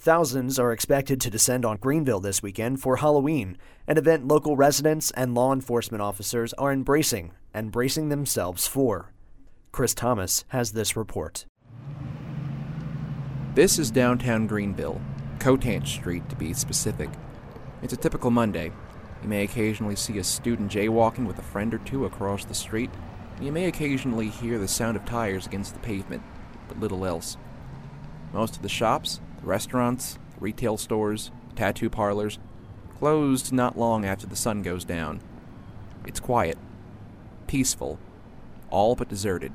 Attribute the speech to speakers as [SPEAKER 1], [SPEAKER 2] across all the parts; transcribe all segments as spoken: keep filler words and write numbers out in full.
[SPEAKER 1] Thousands are expected to descend on Greenville this weekend for Halloween, an event local residents and law enforcement officers are embracing and bracing themselves for. Chris Thomas has this report.
[SPEAKER 2] This is downtown Greenville, Cotant Street to be specific. It's a typical Monday. You may occasionally see a student jaywalking with a friend or two across the street. You may occasionally hear the sound of tires against the pavement, but little else. Most of the shops, the restaurants, the retail stores, the tattoo parlors, closed not long after the sun goes down. It's quiet, peaceful, all but deserted.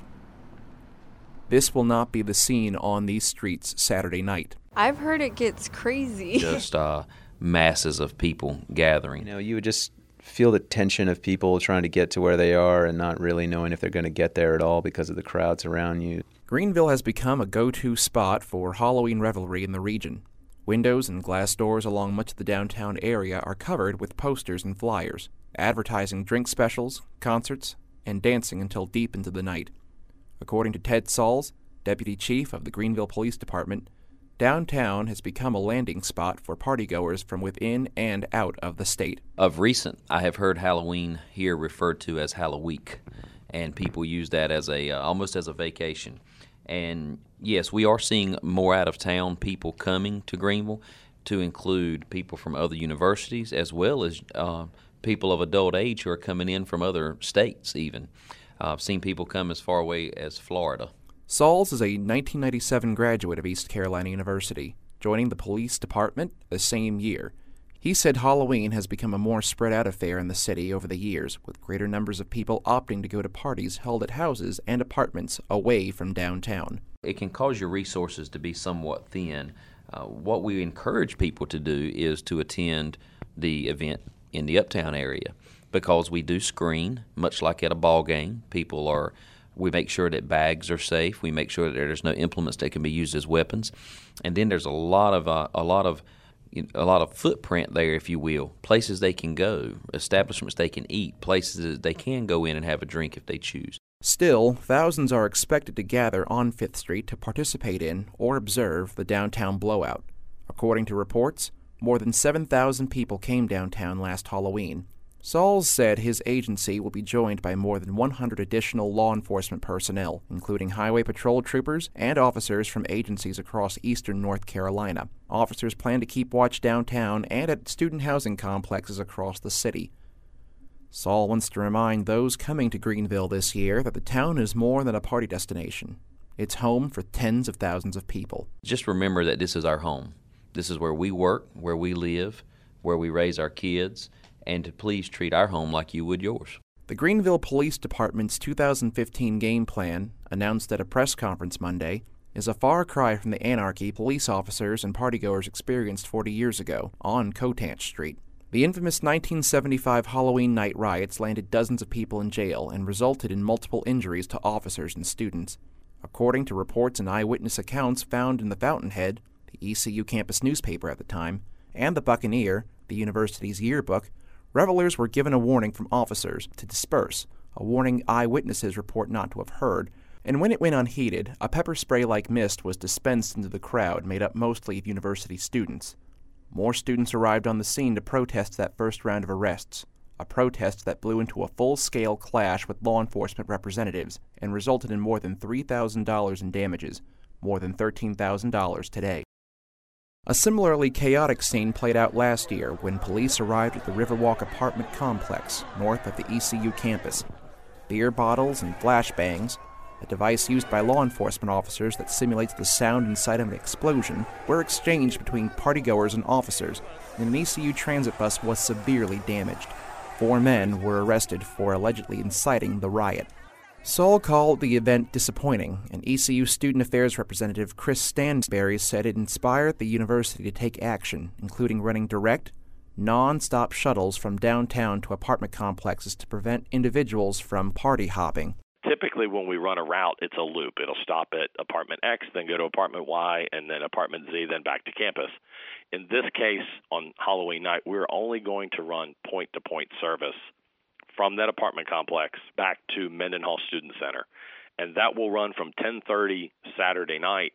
[SPEAKER 2] This will not be the scene on these streets Saturday night.
[SPEAKER 3] I've heard it gets crazy.
[SPEAKER 4] Just uh, masses of people gathering.
[SPEAKER 5] You know, you would just feel the tension of people trying to get to where they are and not really knowing if they're going to get there at all because of the crowds around you.
[SPEAKER 2] Greenville has become a go-to spot for Halloween revelry in the region. Windows and glass doors along much of the downtown area are covered with posters and flyers, advertising drink specials, concerts, and dancing until deep into the night. According to Ted Sauls, deputy chief of the Greenville Police Department, downtown has become a landing spot for partygoers from within and out of the state.
[SPEAKER 4] Of recent, I have heard Halloween here referred to as Halloweek, and people use that as a uh, almost as a vacation. And yes, we are seeing more out-of-town people coming to Greenville, to include people from other universities as well as uh, people of adult age who are coming in from other states even. Uh, I've seen people come as far away as Florida.
[SPEAKER 2] Sauls is a nineteen ninety-seven graduate of East Carolina University, joining the police department the same year. He said Halloween has become a more spread-out affair in the city over the years, with greater numbers of people opting to go to parties held at houses and apartments away from downtown.
[SPEAKER 4] It can cause your resources to be somewhat thin. Uh, what we encourage people to do is to attend the event in the uptown area, because we do screen, much like at a ball game. People are, we make sure that bags are safe. We make sure that there's no implements that can be used as weapons. And then there's a lot of uh, a lot of a lot of footprint there, if you will, places they can go, establishments they can eat, places they can go in and have a drink if they choose.
[SPEAKER 2] Still, thousands are expected to gather on Fifth Street to participate in or observe the downtown blowout. According to reports, more than seven thousand people came downtown last Halloween. Sauls said his agency will be joined by more than one hundred additional law enforcement personnel, including highway patrol troopers and officers from agencies across eastern North Carolina. Officers plan to keep watch downtown and at student housing complexes across the city. Saul wants to remind those coming to Greenville this year that the town is more than a party destination. It's home for tens of thousands of people.
[SPEAKER 4] Just remember that this is our home. This is where we work, where we live, where we raise our kids, and to please treat our home like you would yours.
[SPEAKER 2] The Greenville Police Department's two thousand fifteen game plan, announced at a press conference Monday, is a far cry from the anarchy police officers and partygoers experienced forty years ago on Cotant Street. The infamous nineteen seventy-five Halloween night riots landed dozens of people in jail and resulted in multiple injuries to officers and students. According to reports and eyewitness accounts found in the Fountainhead, the E C U campus newspaper at the time, and the Buccaneer, the university's yearbook, revelers were given a warning from officers to disperse, a warning eyewitnesses report not to have heard, and when it went unheeded, a pepper spray-like mist was dispensed into the crowd made up mostly of university students. More students arrived on the scene to protest that first round of arrests, a protest that blew into a full-scale clash with law enforcement representatives and resulted in more than three thousand dollars in damages, more than thirteen thousand dollars today. A similarly chaotic scene played out last year when police arrived at the Riverwalk apartment complex north of the E C U campus. Beer bottles and flashbangs, a device used by law enforcement officers that simulates the sound and sight of an explosion, were exchanged between partygoers and officers, and an E C U transit bus was severely damaged. Four men were arrested for allegedly inciting the riot. Saul called the event disappointing, and E C U Student Affairs Representative Chris Stansberry said it inspired the university to take action, including running direct, non-stop shuttles from downtown to apartment complexes to prevent individuals from party hopping.
[SPEAKER 6] Typically when we run a route, it's a loop. It'll stop at apartment X, then go to apartment Y, and then apartment Z, then back to campus. In this case, on Halloween night, we're only going to run point-to-point service from that apartment complex back to Mendenhall Student Center. And that will run from ten thirty Saturday night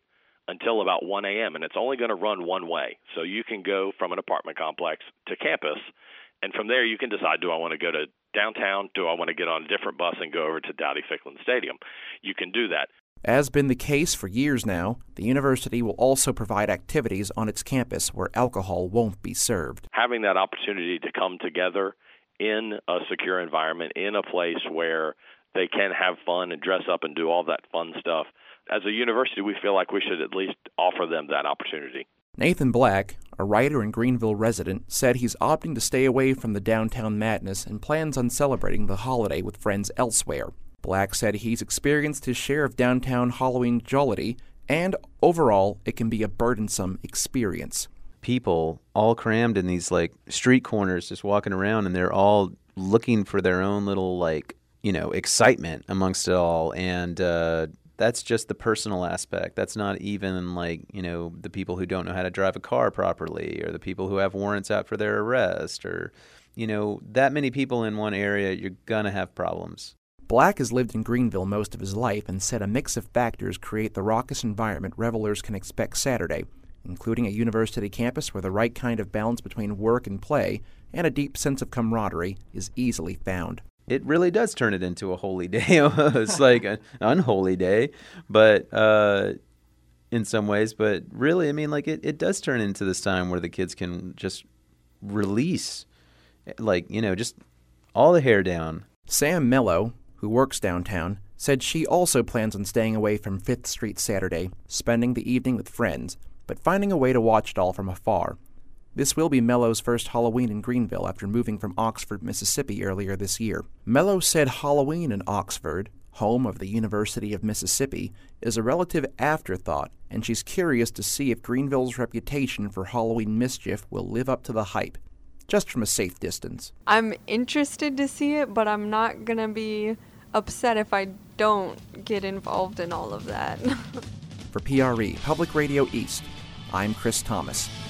[SPEAKER 6] until about one a.m., and it's only going to run one way. So you can go from an apartment complex to campus, and from there you can decide, do I want to go to downtown? Do I want to get on a different bus and go over to Dowdy-Ficklen Stadium? You can do that.
[SPEAKER 2] As been the case for years now, the university will also provide activities on its campus where alcohol won't be served.
[SPEAKER 6] Having that opportunity to come together in a secure environment, in a place where they can have fun and dress up and do all that fun stuff, as a university, we feel like we should at least offer them that opportunity.
[SPEAKER 2] Nathan Black, a writer and Greenville resident, said he's opting to stay away from the downtown madness and plans on celebrating the holiday with friends elsewhere. Black said he's experienced his share of downtown Halloween jollity, and overall, it can be a burdensome experience.
[SPEAKER 5] People all crammed in these like street corners just walking around, and they're all looking for their own little like, you know, excitement amongst it all. And uh, that's just the personal aspect. That's not even like, you know, the people who don't know how to drive a car properly, or the people who have warrants out for their arrest, or, you know, that many people in one area, you're going to have problems.
[SPEAKER 2] Black has lived in Greenville most of his life and said a mix of factors create the raucous environment revelers can expect Saturday, including a university campus where the right kind of balance between work and play and a deep sense of camaraderie is easily found.
[SPEAKER 5] It really does turn it into a holy day. It's like an unholy day, but uh, in some ways. But really, I mean, like it, it does turn into this time where the kids can just release, like, you know, just all the hair down.
[SPEAKER 2] Sam Mello, who works downtown, said she also plans on staying away from Fifth Street Saturday, spending the evening with friends, but finding a way to watch it all from afar. This will be Mello's first Halloween in Greenville after moving from Oxford, Mississippi earlier this year. Mello said Halloween in Oxford, home of the University of Mississippi, is a relative afterthought, and she's curious to see if Greenville's reputation for Halloween mischief will live up to the hype, just from a safe distance.
[SPEAKER 3] I'm interested to see it, but I'm not going to be upset if I don't get involved in all of that.
[SPEAKER 2] For P R E, Public Radio East, I'm Chris Thomas.